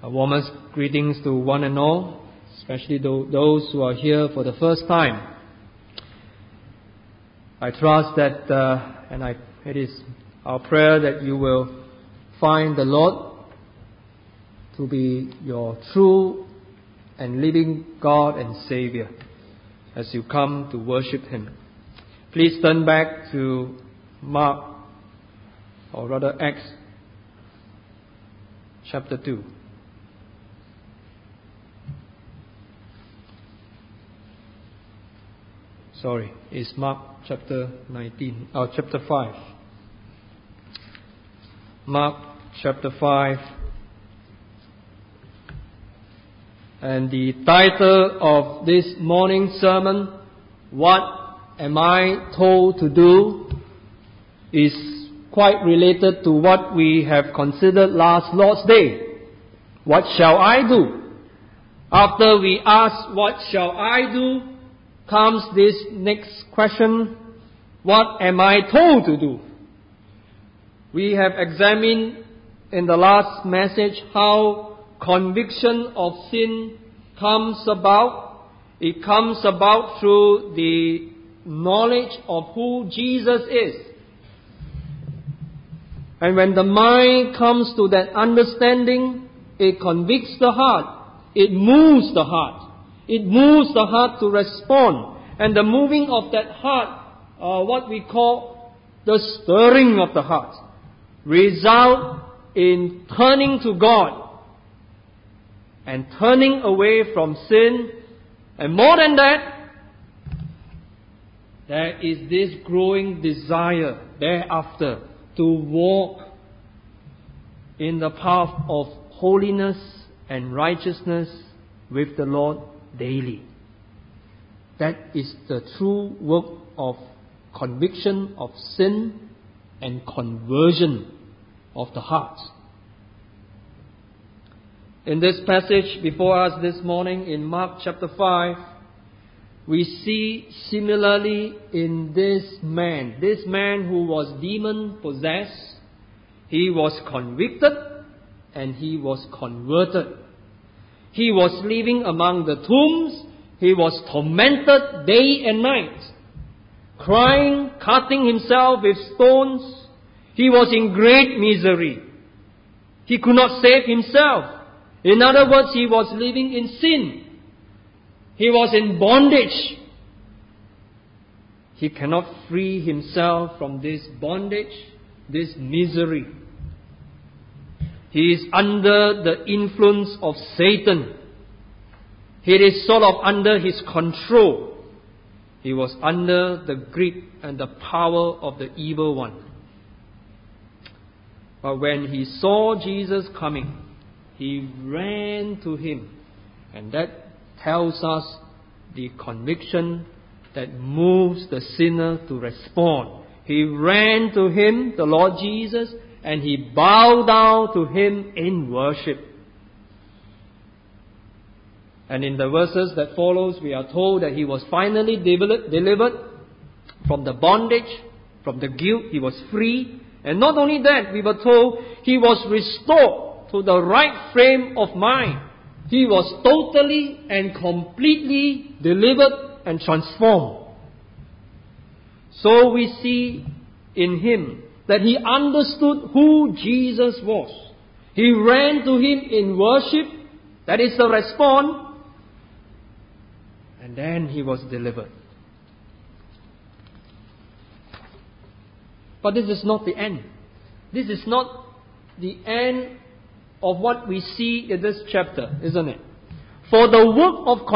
Warmest greetings to one and all, especially those who are here for the first time. I trust that, it is our prayer that you will find the Lord to be your true and living God and Savior as you come to worship Him. Please turn back to Mark, or rather Acts chapter 2. It's Mark chapter 5. Mark chapter 5. And the title of this morning's sermon, What Am I Told to Do?, is quite related to what we have considered last Lord's Day. What shall I do? After we ask, what shall I do, comes this next question, what am I told to do? We have examined in the last message how conviction of sin comes about. It comes about through the knowledge of who Jesus is. And when the mind comes to that understanding, it convicts the heart. It moves the heart. It moves the heart to respond. And the moving of that heart, what we call the stirring of the heart, result in turning to God and turning away from sin. And more than that, there is this growing desire thereafter to walk in the path of holiness and righteousness with the Lord daily. That is the true work of conviction of sin and conversion of the heart. In this passage before us this morning in Mark chapter 5, we see similarly in this man who was demon possessed, he was convicted and he was converted. He was living among the tombs. He was tormented day and night, crying, cutting himself with stones. He was in great misery. He could not save himself. In other words, he was living in sin. He was in bondage. He cannot free himself from this bondage, this misery. He is under the influence of Satan. He is sort of under his control. He was under the grip and the power of the evil one. But when he saw Jesus coming, he ran to him. And that tells us the conviction that moves the sinner to respond. He ran to him, the Lord Jesus, and he bowed down to him in worship. And in the verses that follows, we are told that he was finally delivered from the bondage, from the guilt. He was free. And not only that, we were told he was restored to the right frame of mind. He was totally and completely delivered and transformed. So we see in him that he understood who Jesus was. He ran to him in worship. That is the response. And then he was delivered. But this is not the end. This is not the end of what we see in this chapter, isn't it? For the work of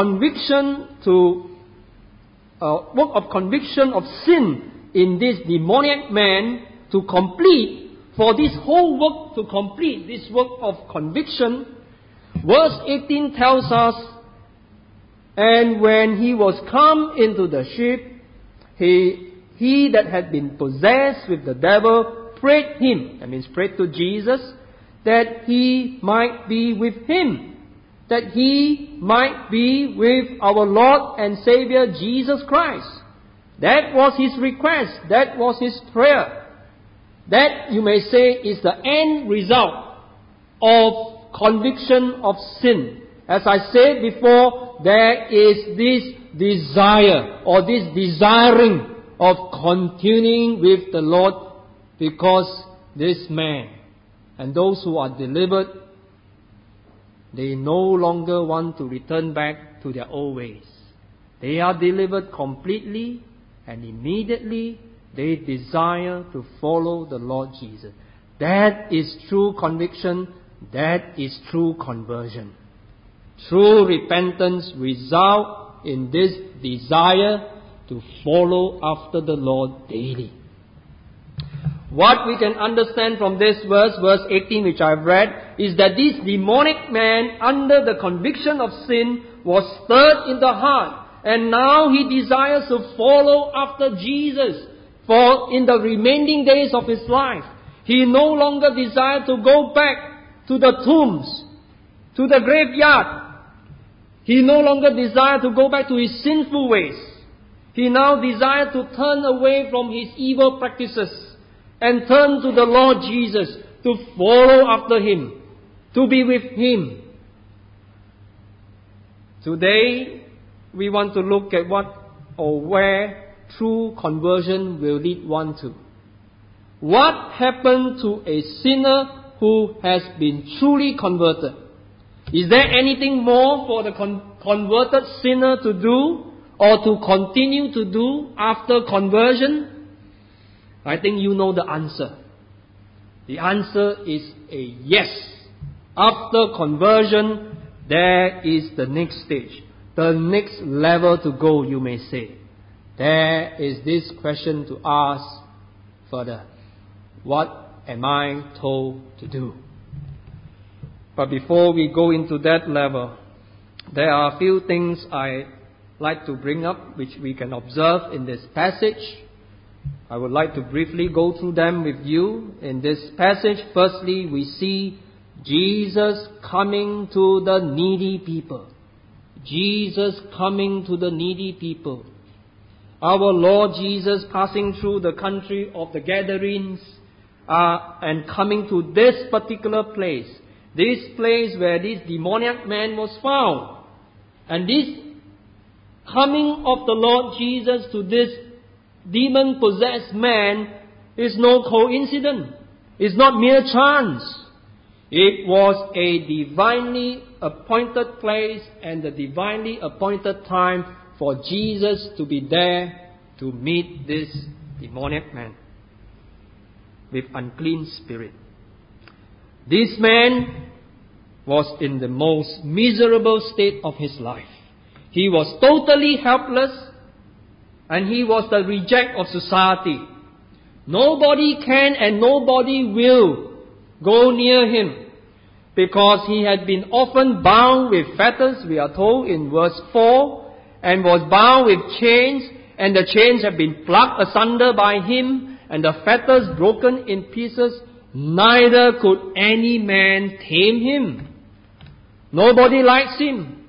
conviction of sin in this demoniac man to complete, for this whole work to complete, this work of conviction, verse 18 tells us, and when he was come into the ship, he that had been possessed with the devil prayed him, that means prayed to Jesus, that he might be with him, that he might be with our Lord and Savior Jesus Christ. That was his request. That was his prayer. That, you may say, is the end result of conviction of sin. As I said before, there is this desire or this desiring of continuing with the Lord, because this man and those who are delivered, they no longer want to return back to their old ways. They are delivered completely, and immediately they desire to follow the Lord Jesus. That is true conviction. That is true conversion. True repentance results in this desire to follow after the Lord daily. What we can understand from this verse 18 which I've read, is that this demonic man, under the conviction of sin, was stirred in the heart. And now he desires to follow after Jesus for in the remaining days of his life. He no longer desires to go back to the tombs, to the graveyard. He no longer desires to go back to his sinful ways. He now desires to turn away from his evil practices and turn to the Lord Jesus, to follow after Him, to be with Him. Today, we want to look at what or where true conversion will lead one to. What happened to a sinner who has been truly converted? Is there anything more for the converted sinner to do or to continue to do after conversion? I think you know the answer. The answer is a yes. After conversion, there is the next stage, the next level to go, you may say. There is this question to ask further. What am I told to do? But before we go into that level, there are a few things I like to bring up which we can observe in this passage. I would like to briefly go through them with you. In this passage, firstly, we see Jesus coming to the needy people. Jesus coming to the needy people. Our Lord Jesus passing through the country of the Gadarenes and coming to this particular place. This place where this demoniac man was found. And this coming of the Lord Jesus to this demon-possessed man is no coincidence. It's not mere chance. It was a divinely appointed place and the divinely appointed time for Jesus to be there to meet this demoniac man with unclean spirit. This man was in the most miserable state of his life. He was totally helpless, and he was the reject of society. Nobody can and nobody will go near him, because he had been often bound with fetters, we are told in verse 4, and was bound with chains, and the chains had been plucked asunder by him, and the fetters broken in pieces. Neither could any man tame him. Nobody likes him,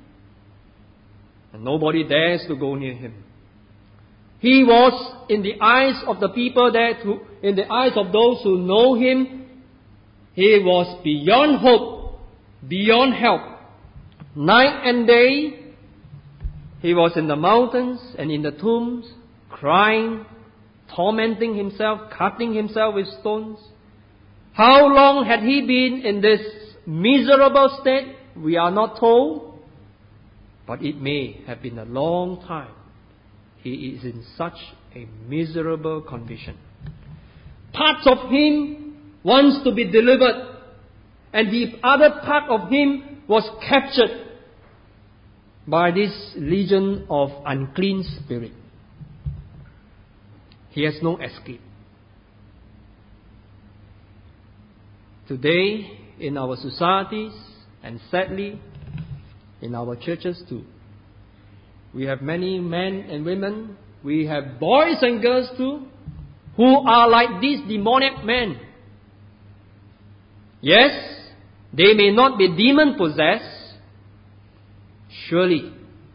and nobody dares to go near him. He was, in the eyes of the people there, in the eyes of those who know him, he was beyond hope, beyond help. Night and day, he was in the mountains and in the tombs, crying, tormenting himself, cutting himself with stones. How long had he been in this miserable state? We are not told, but it may have been a long time. He is in such a miserable condition. Parts of him wants to be delivered, and the other part of him was captured by this legion of unclean spirit. He has no escape. Today, in our societies, and sadly, in our churches too, we have many men and women, we have boys and girls too, who are like these demoniac men. Yes, they may not be demon-possessed. Surely,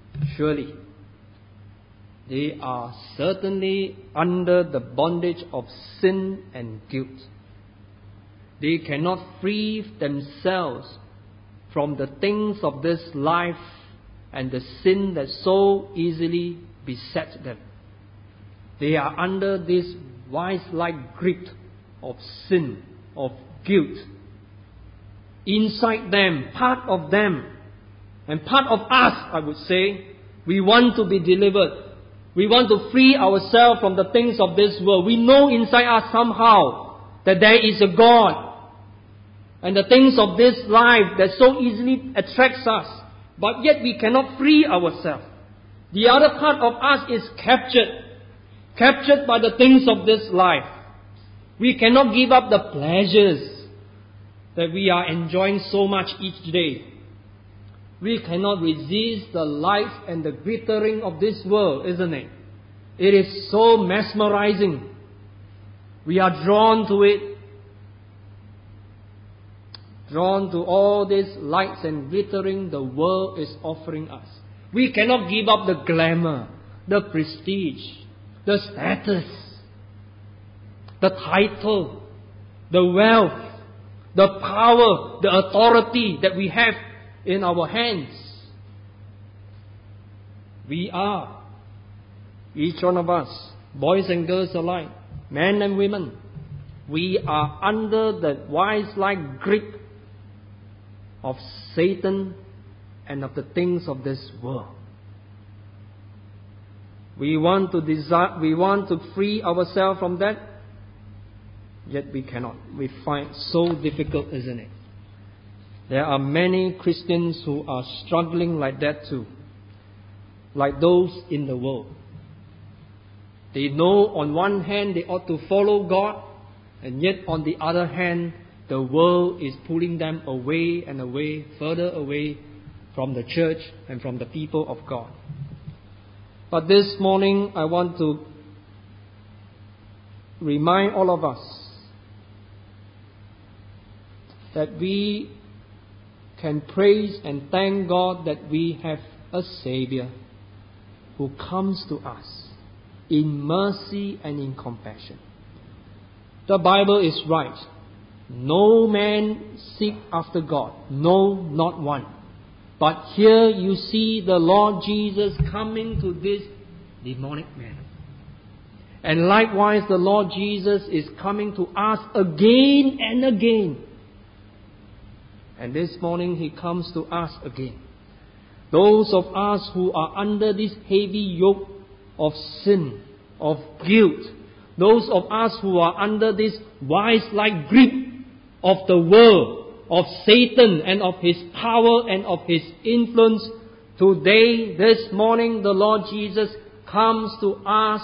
they are certainly under the bondage of sin and guilt. They cannot free themselves from the things of this life and the sin that so easily beset them. They are under this vice-like grip of sin, of guilt. Inside them, part of them, and part of us, I would say, we want to be delivered. We want to free ourselves from the things of this world. We know inside us somehow that there is a God. And the things of this life that so easily attracts us. But yet we cannot free ourselves. The other part of us is captured by the things of this life. We cannot give up the pleasures that we are enjoying so much each day. We cannot resist the lights and the glittering of this world, isn't it? It is so mesmerizing. We are drawn to it. Drawn to all these lights and glittering the world is offering us. We cannot give up the glamour, the prestige, the status, the title, the wealth, the power, the authority that we have in our hands. We are, each one of us, boys and girls alike, men and women, we are under the vice-like grip of Satan and of the things of this world. We want to free ourselves from that, yet we cannot. We find it so difficult, isn't it? There are many Christians who are struggling like that too, like those in the world. They know on one hand they ought to follow God, and yet on the other hand, the world is pulling them away and away, further away from the church and from the people of God. But this morning, I want to remind all of us that we can praise and thank God that we have a Savior who comes to us in mercy and in compassion. The Bible is right. No man seek after God, no, not one. But here you see the Lord Jesus coming to this demonic man. And likewise the Lord Jesus is coming to us again and again. And this morning He comes to us again. Those of us who are under this heavy yoke of sin, of guilt, those of us who are under this vice-like grip of the world, of Satan and of his power and of his influence, today, this morning, the Lord Jesus comes to us,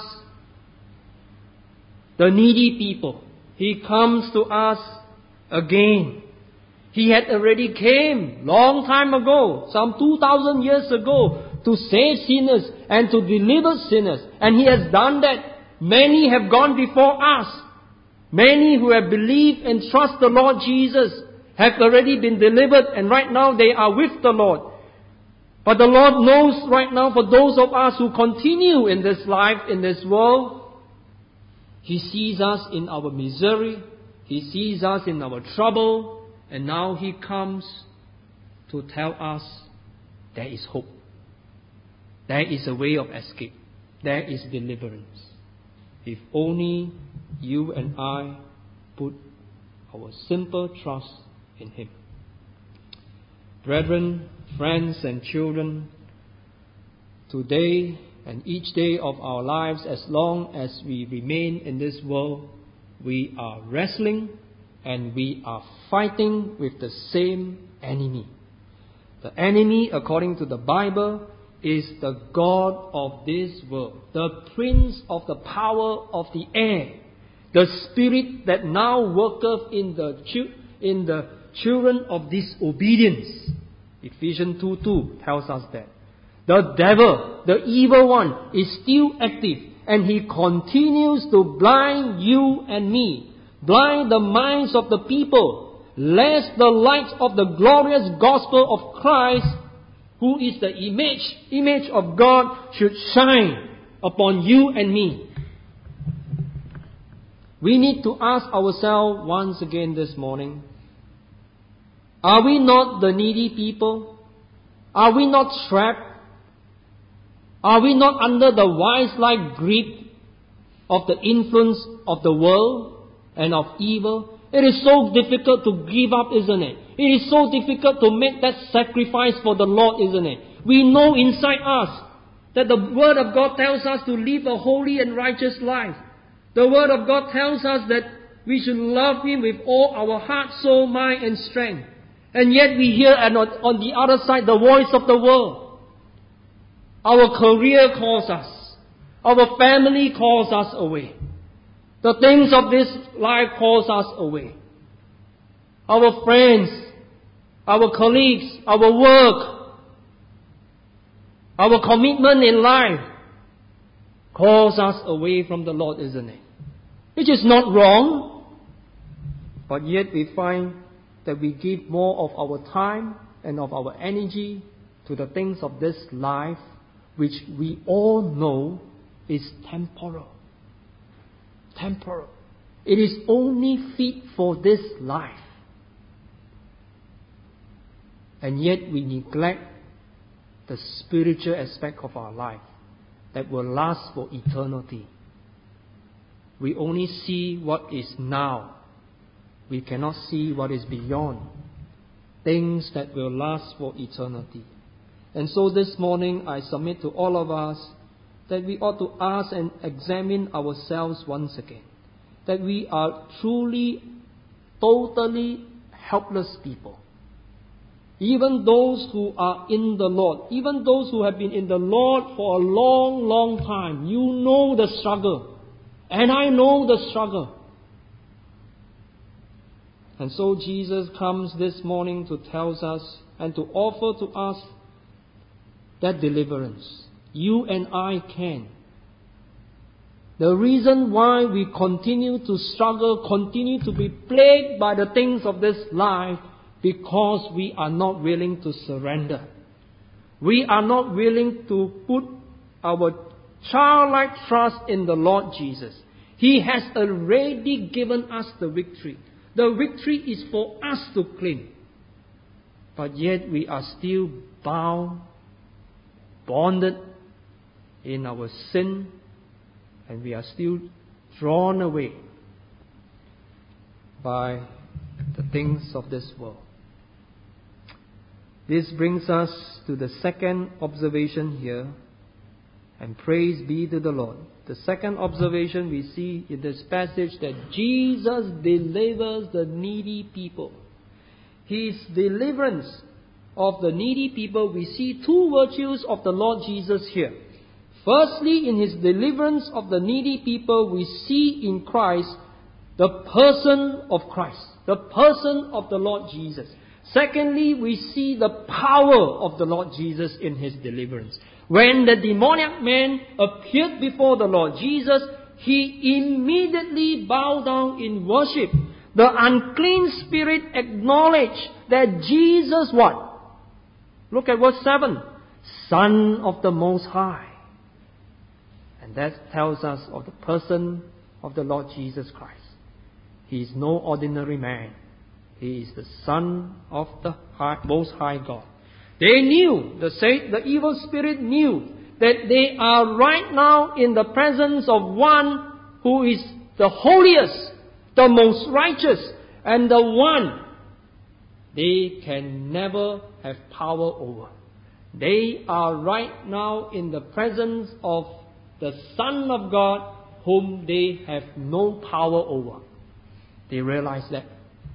the needy people. He comes to us again. He had already came long time ago, some 2,000 years ago, to save sinners and to deliver sinners. And He has done that. Many have gone before us. Many who have believed and trust the Lord Jesus have already been delivered, and right now they are with the Lord. But the Lord knows right now for those of us who continue in this life, in this world, He sees us in our misery, He sees us in our trouble, and now He comes to tell us there is hope. There is a way of escape. There is deliverance. If only you and I put our simple trust in Him. Brethren, friends and children, today and each day of our lives, as long as we remain in this world, we are wrestling and we are fighting with the same enemy. The enemy, according to the Bible, is the God of this world, the prince of the power of the air, the spirit that now worketh in the children of disobedience. Ephesians 2:2 tells us that. The devil, the evil one, is still active, and he continues to blind you and me, blind the minds of the people, lest the light of the glorious gospel of Christ, who is the image of God, should shine upon you and me. We need to ask ourselves once again this morning, Are we not the needy people? Are we not trapped? Are we not under the vice-like grip of the influence of the world and of evil? It is so difficult to give up, isn't it? It is so difficult to make that sacrifice for the Lord, isn't it? We know inside us that the Word of God tells us to live a holy and righteous life. The Word of God tells us that we should love Him with all our heart, soul, mind and strength. And yet we hear on the other side the voice of the world. Our career calls us. Our family calls us away. The things of this life calls us away. Our friends, our colleagues, our work, our commitment in life calls us away from the Lord, isn't it? Which is not wrong, but yet we find that we give more of our time and of our energy to the things of this life, which we all know is temporal. Temporal. It is only fit for this life. And yet we neglect the spiritual aspect of our life that will last for eternity. We only see what is now. We cannot see what is beyond. Things that will last for eternity. And so this morning I submit to all of us that we ought to ask and examine ourselves once again. That we are truly, totally helpless people. Even those who are in the Lord, even those who have been in the Lord for a long, long time, you know the struggle. And I know the struggle. And so Jesus comes this morning to tell us and to offer to us that deliverance. You and I can. The reason why we continue to struggle, continue to be plagued by the things of this life, because we are not willing to surrender. We are not willing to put our childlike trust in the Lord Jesus. He has already given us the victory. The victory is for us to claim. But yet we are still bound, bonded in our sin, and we are still drawn away by the things of this world. This brings us to the second observation here, and praise be to the Lord. The second observation we see in this passage that Jesus delivers the needy people. His deliverance of the needy people, we see two virtues of the Lord Jesus here. Firstly, in His deliverance of the needy people, we see in Christ the person of Christ, the person of the Lord Jesus. Secondly, we see the power of the Lord Jesus in His deliverance. When the demoniac man appeared before the Lord Jesus, he immediately bowed down in worship. The unclean spirit acknowledged that Jesus what? Look at verse 7. Son of the Most High. And that tells us of the person of the Lord Jesus Christ. He is no ordinary man. He is the Son of the Most High God. They knew, the evil spirit knew, that they are right now in the presence of one who is the holiest, the most righteous, and the one they can never have power over. They are right now in the presence of the Son of God whom they have no power over. They realize that.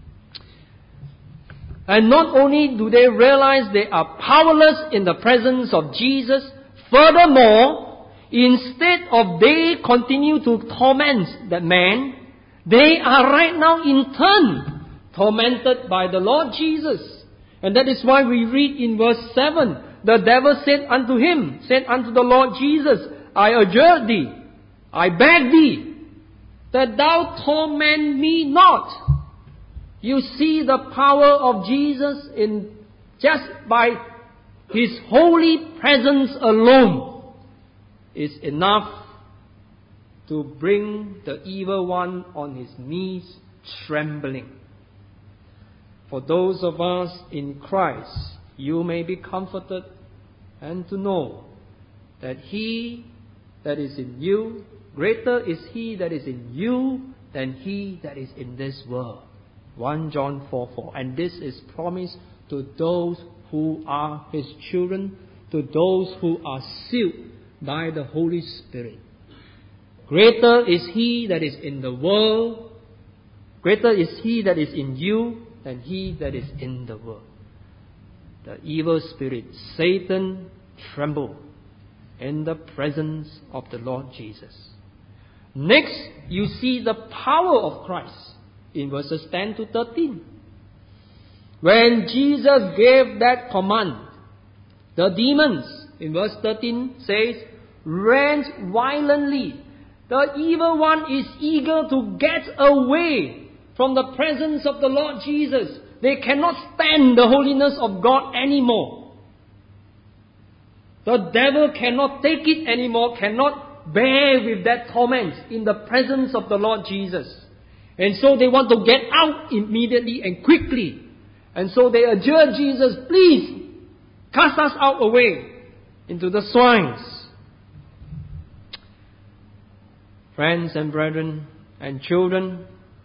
And not only do they realize they are powerless in the presence of Jesus, furthermore, instead of they continue to torment that man, they are right now in turn tormented by the Lord Jesus. And that is why we read in verse 7, the devil said unto him, said unto the Lord Jesus, I adjure thee, I beg thee, that thou torment me not. You see the power of Jesus in just by His holy presence alone is enough to bring the evil one on his knees trembling. for those of us in Christ, you may be comforted and to know that He that is in you, greater is He that is in you than he that is in this world. 1 John 4:4. And this is promised to those who are His children, to those who are sealed by the Holy Spirit. Greater is He that is in the world, greater is He that is in you than he that is in the world. The evil spirit, Satan, trembled in the presence of the Lord Jesus. Next, you see the power of Christ in verses 10 to 13. When Jesus gave that command, the demons, in verse 13 says, ran violently. The evil one is eager to get away from the presence of the Lord Jesus. They cannot stand the holiness of God anymore. The devil cannot take it anymore, cannot bear with that torment in the presence of the Lord Jesus. And so they want to get out immediately and quickly. And so they adjure Jesus, please, cast us out away into the swines. Friends and brethren and children,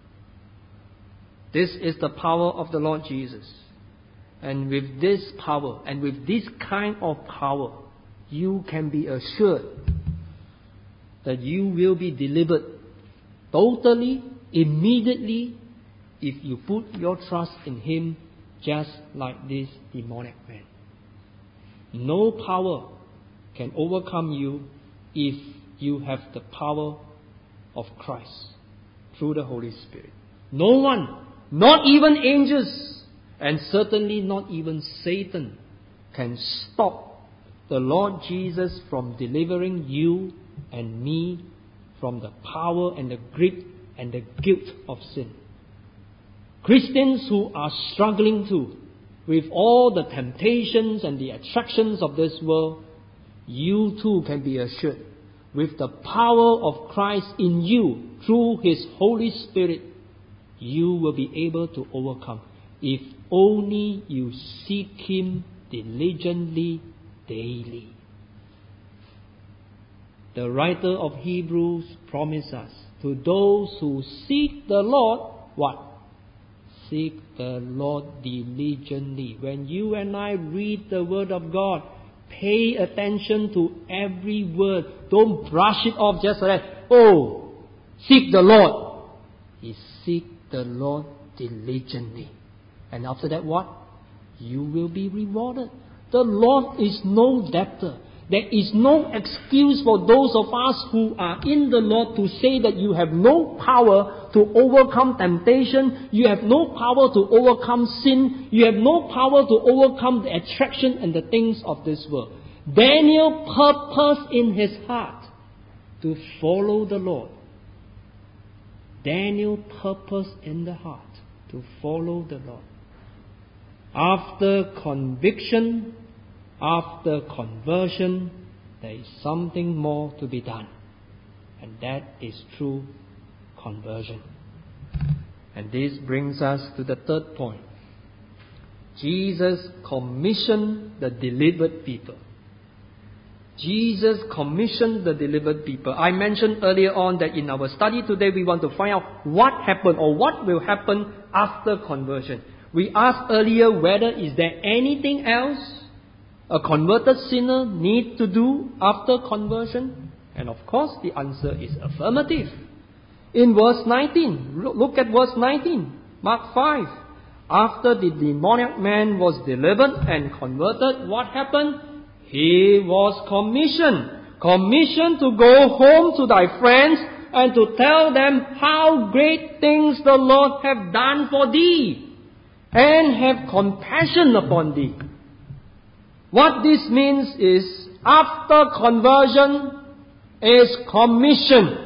this is the power of the Lord Jesus. And with this power, and with this kind of power, you can be assured that you will be delivered totally, immediately, if you put your trust in Him, just like this demonic man. No power can overcome you if you have the power of Christ through the Holy Spirit. No one, not even angels, and certainly not even Satan, can stop the Lord Jesus from delivering you and me from the power and the grip and the guilt of sin. Christians who are struggling too with all the temptations and the attractions of this world, you too can be assured, with the power of Christ in you through His Holy Spirit, you will be able to overcome, if only you seek Him diligently daily. The writer of Hebrews promises us, to those who seek the Lord, what? Seek the Lord diligently. When you and I read the Word of God, pay attention to every word. Don't brush it off just like, oh, seek the Lord. He seek the Lord diligently. And after that what? You will be rewarded. The Lord is no debtor. There is no excuse for those of us who are in the Lord to say that you have no power to overcome temptation, you have no power to overcome sin, you have no power to overcome the attraction and the things of this world. Daniel purposed in his heart to follow the Lord. Daniel purposed in the heart to follow the Lord. After conviction, after conversion, there is something more to be done. And that is true conversion. And this brings us to the third point. Jesus commissioned the delivered people. Jesus commissioned the delivered people. I mentioned earlier on that in our study today we want to find out what happened or what will happen after conversion. We asked earlier whether is there anything else a converted sinner need to do after conversion? And of course the answer is affirmative. In verse 19, look at verse 19, Mark 5. After the demoniac man was delivered and converted, what happened? He was commissioned to go home to thy friends and to tell them how great things the Lord have done for thee, and have compassion upon thee. What this means is, after conversion is commission.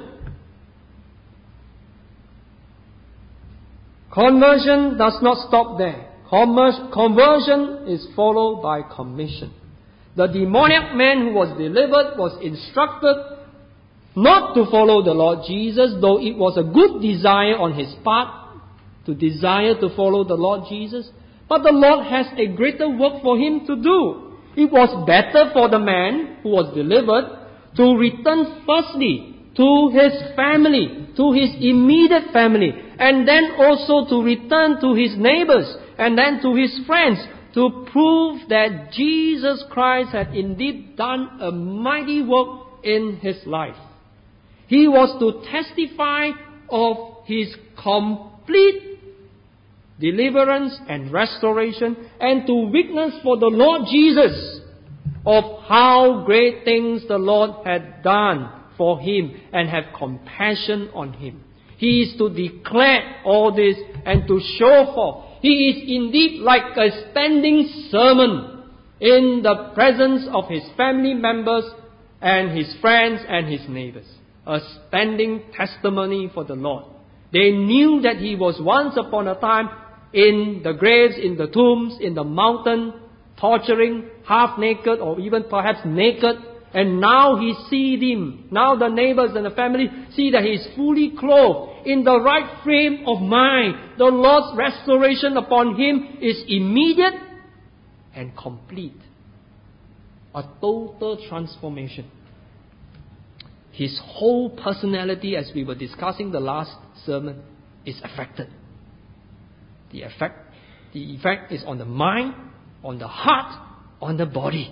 Conversion does not stop there. Conversion is followed by commission. The demoniac man who was delivered was instructed not to follow the Lord Jesus, though it was a good desire on his part to desire to follow the Lord Jesus. But the Lord has a greater work for him to do. It was better for the man who was delivered to return firstly to his family, to his immediate family, and then also to return to his neighbors, and then to his friends, to prove that Jesus Christ had indeed done a mighty work in his life. He was to testify of his complete deliverance and restoration, and to witness for the Lord Jesus of how great things the Lord had done for him and have compassion on him. He is to declare all this and to show forth. He is indeed like a standing sermon in the presence of his family members and his friends and his neighbors. A standing testimony for the Lord. They knew that he was once upon a time in the graves, in the tombs, in the mountain, torturing, half naked or even perhaps naked. And now he sees him. Now the neighbors and the family see that he is fully clothed, in the right frame of mind. The Lord's restoration upon him is immediate and complete. A total transformation. His whole personality, as we were discussing the last sermon, is affected. The effect is on the mind, on the heart, on the body.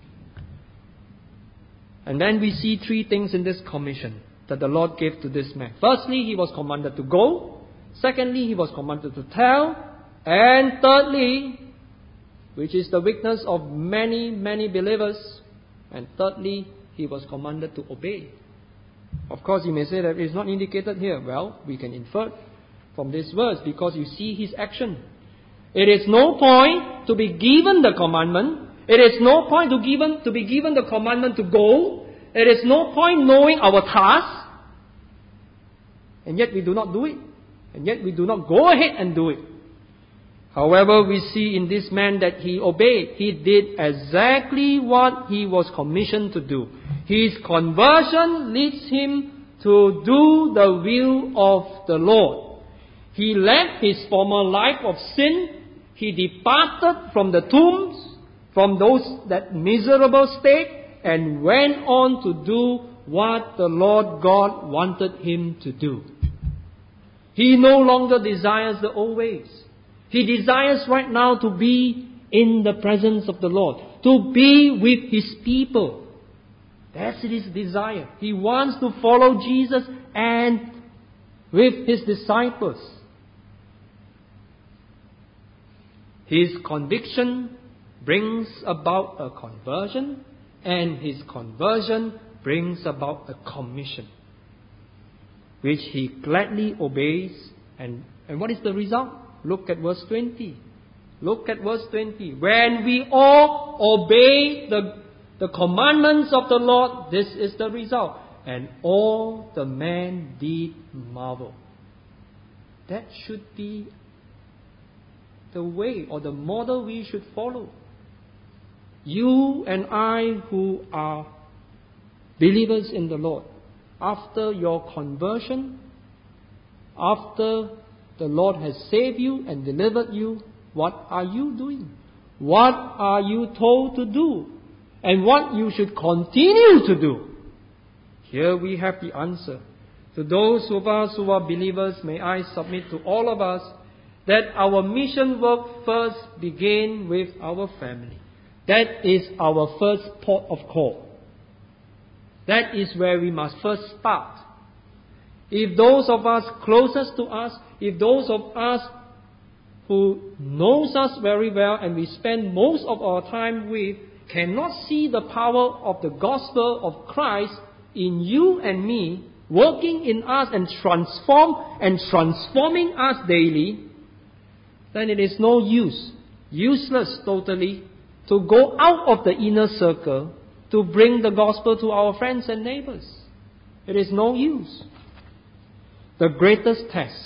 And then we see three things in this commission that the Lord gave to this man. Firstly, he was commanded to go. Secondly, he was commanded to tell. And thirdly, which is the weakness of many, many believers. And thirdly, he was commanded to obey. Of course, you may say that it's not indicated here. Well, we can infer from this verse because you see his action. It is no point to be given the commandment. It is no point to be given the commandment to go. It is no point knowing our task. And yet we do not do it. And yet we do not go ahead and do it. However, we see in this man that he obeyed. He did exactly what he was commissioned to do. His conversion leads him to do the will of the Lord. He left his former life of sin. He departed from the tombs, from that miserable state, and went on to do what the Lord God wanted him to do. He no longer desires the old ways. He desires right now to be in the presence of the Lord, to be with his people. That's his desire. He wants to follow Jesus and with his disciples. His conviction brings about a conversion, and his conversion brings about a commission, which he gladly obeys. And what is the result? Look at verse 20. Look at verse 20. When we all obey the commandments of the Lord, this is the result. And all the men did marvel. That should be the way or the model we should follow. You and I who are believers in the Lord, after your conversion, after the Lord has saved you and delivered you, what are you doing? What are you told to do? And what you should continue to do? Here we have the answer. To those of us who are believers, may I submit to all of us that our mission work first begin with our family. That is our first port of call. That is where we must first start. If those of us closest to us, if those of us who knows us very well and we spend most of our time with, cannot see the power of the gospel of Christ in you and me, working in us and transforming us daily, then it is no use, useless totally, to go out of the inner circle to bring the gospel to our friends and neighbors. It is no use. The greatest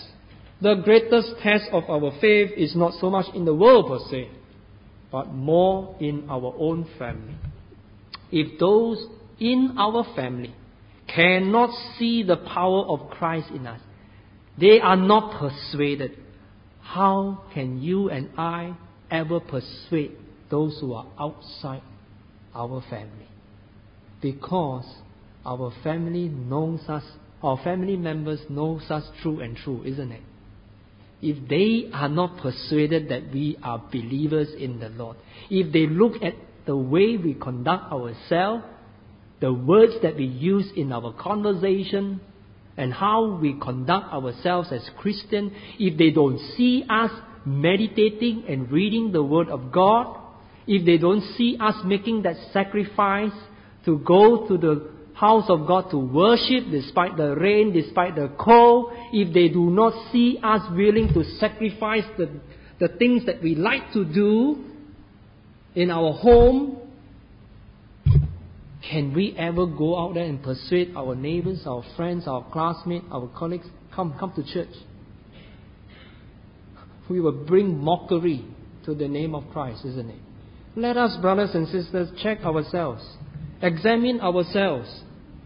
test of our faith is not so much in the world per se, but more in our own family. If those in our family cannot see the power of Christ in us, they are not persuaded, how can you and I ever persuade those who are outside our family? Because our family knows us, our family members knows us true and true, isn't it? If they are not persuaded that we are believers in the Lord, if they look at the way we conduct ourselves, the words that we use in our conversation, and how we conduct ourselves as Christians, if they don't see us meditating and reading the Word of God, if they don't see us making that sacrifice to go to the house of God to worship despite the rain, despite the cold, if they do not see us willing to sacrifice the things that we like to do in our home, can we ever go out there and persuade our neighbors, our friends, our classmates, our colleagues, come to church? We will bring mockery to the name of Christ, isn't it? Let us, brothers and sisters, check ourselves. Examine ourselves.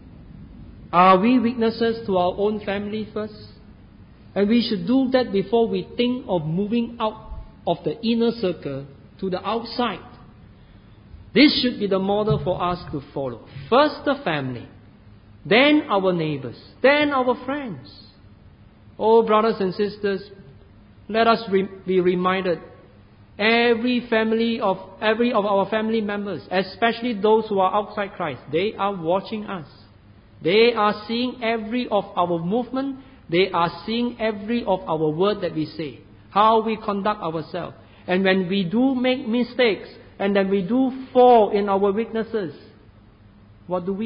Are we witnesses to our own family first? And we should do that before we think of moving out of the inner circle to the outside. This should be the model for us to follow. First the family, then our neighbors, then our friends. Oh, brothers and sisters, let us be reminded, every of our family members, especially those who are outside Christ, they are watching us. They are seeing every of our movement. They are seeing every of our word that we say, how we conduct ourselves. And when we do make mistakes, and then we do fall in our weaknesses, what do?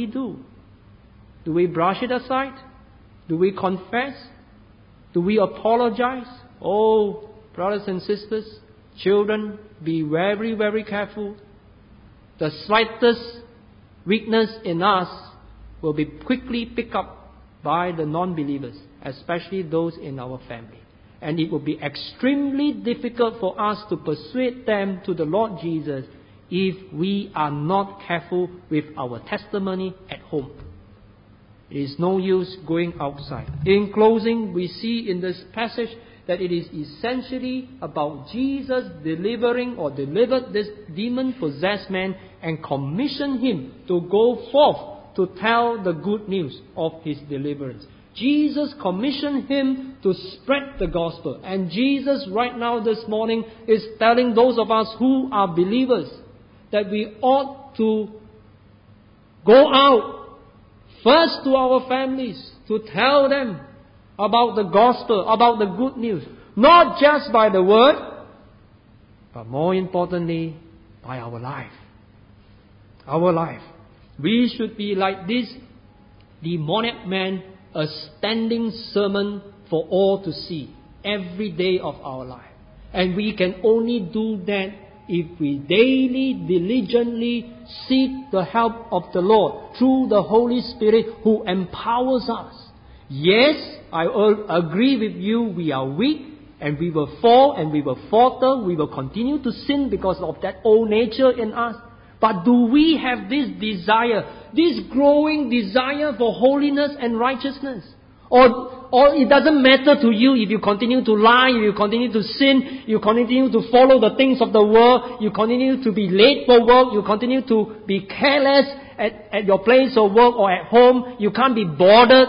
Do we brush it aside? Do we confess? Do we apologize? Oh, brothers and sisters, children, be very, very careful. The slightest weakness in us will be quickly picked up by the non-believers, especially those in our family. And it will be extremely difficult for us to persuade them to the Lord Jesus if we are not careful with our testimony at home. It is no use going outside. In closing, we see in this passage that it is essentially about Jesus delivered this demon-possessed man and commissioned him to go forth to tell the good news of his deliverance. Jesus commissioned him to spread the gospel. And Jesus right now this morning is telling those of us who are believers that we ought to go out first to our families to tell them about the gospel, about the good news. Not just by the word, but more importantly, by our life. Our life. We should be like this demoniac man, a standing sermon for all to see every day of our life. And we can only do that if we daily, diligently seek the help of the Lord through the Holy Spirit who empowers us. Yes, I agree with you, we are weak and we will fall and we will falter, we will continue to sin because of that old nature in us. But do we have this desire, this growing desire for holiness and righteousness? Or it doesn't matter to you if you continue to lie, if you continue to sin, you continue to follow the things of the world, you continue to be late for work, you continue to be careless at your place of work or at home, you can't be bothered.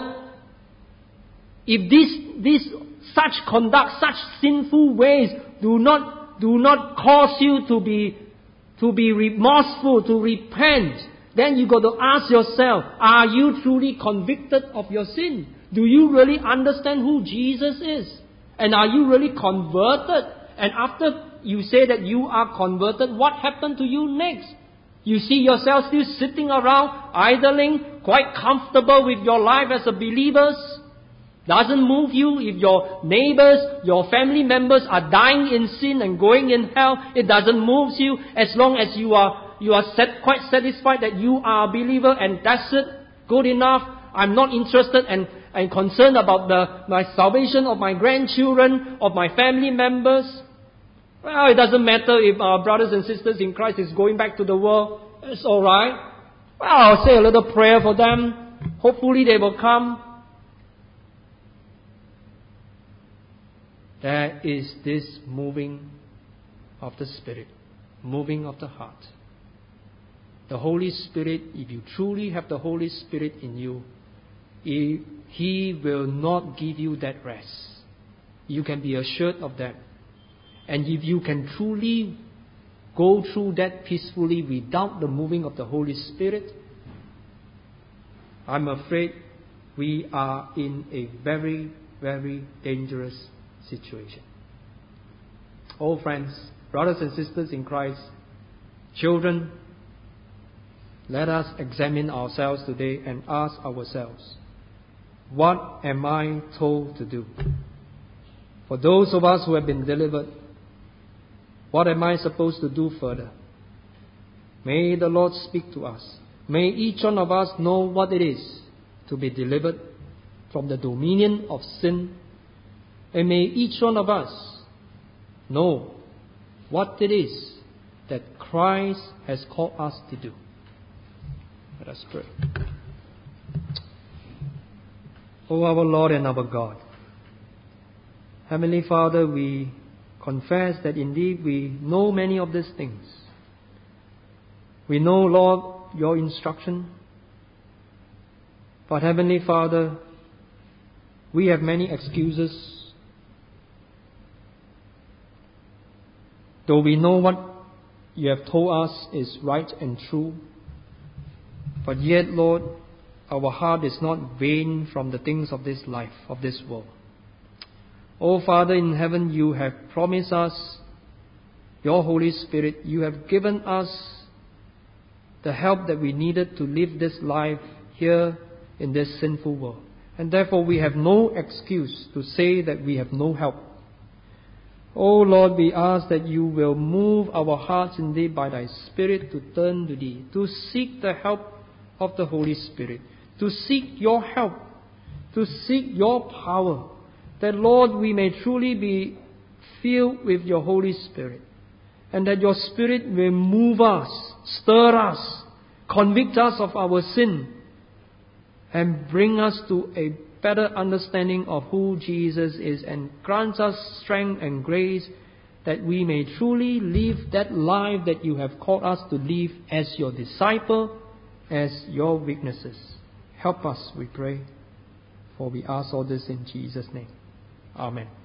If such conduct, such sinful ways do not cause you to be remorseful, to repent, then you got to ask yourself, are you truly convicted of your sin? Do you really understand who Jesus is? And are you really converted? And after you say that you are converted, what happened to you next? You see yourself still sitting around, idling, quite comfortable with your life as a believer? Doesn't move you if your neighbors, your family members are dying in sin and going in hell. It doesn't move you as long as you are quite satisfied that you are a believer and that's it, good enough. I'm not interested and concerned about my salvation of my grandchildren, of my family members. Well, it doesn't matter if our brothers and sisters in Christ is going back to the world. It's alright. Well, I'll say a little prayer for them. Hopefully they will come. there is this moving of the Spirit, moving of the heart. The Holy Spirit, if you truly have the Holy Spirit in you, He will not give you that rest. You can be assured of that. And if you can truly go through that peacefully without the moving of the Holy Spirit, I'm afraid we are in a very, very dangerous situation. Oh friends, brothers and sisters in Christ, children, let us examine ourselves today and ask ourselves, what am I told to do? For those of us who have been delivered, what am I supposed to do further? May the Lord speak to us. May each one of us know what it is to be delivered from the dominion of sin. And may each one of us know what it is that Christ has called us to do. Let us pray. O our Lord and our God, Heavenly Father, we confess that indeed we know many of these things. We know, Lord, your instruction. But Heavenly Father, we have many excuses. Though we know what you have told us is right and true, but yet, Lord, our heart is not vain from the things of this life, of this world. Oh Father in heaven, you have promised us your Holy Spirit. You have given us the help that we needed to live this life here in this sinful world. And therefore we have no excuse to say that we have no help. Oh Lord, we ask that you will move our hearts indeed by thy Spirit to turn to thee, to seek the help of the Holy Spirit, to seek your help, to seek your power, that Lord, we may truly be filled with your Holy Spirit, and that your Spirit will move us, stir us, convict us of our sin, and bring us to a better understanding of who Jesus is, and grant us strength and grace that we may truly live that life that you have called us to live as your disciple, as your witnesses. Help us, we pray, for we ask all this in Jesus' name. Amen.